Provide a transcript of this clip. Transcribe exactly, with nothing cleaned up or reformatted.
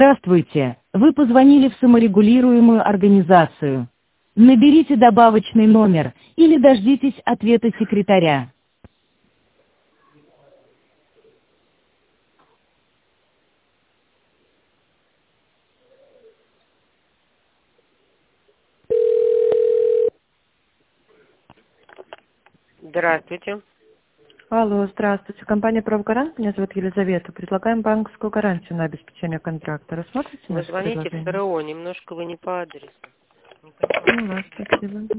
Здравствуйте, вы позвонили в саморегулируемую организацию. Наберите добавочный номер или дождитесь ответа секретаря. Здравствуйте. Алло, здравствуйте. Компания «Правгарант». Меня зовут Елизавета. Предлагаем банковскую гарантию на обеспечение контракта. Рассмотрите Вы наше звоните в предложение? ТРО, немножко вы не по адресу. Не Поняла, спасибо.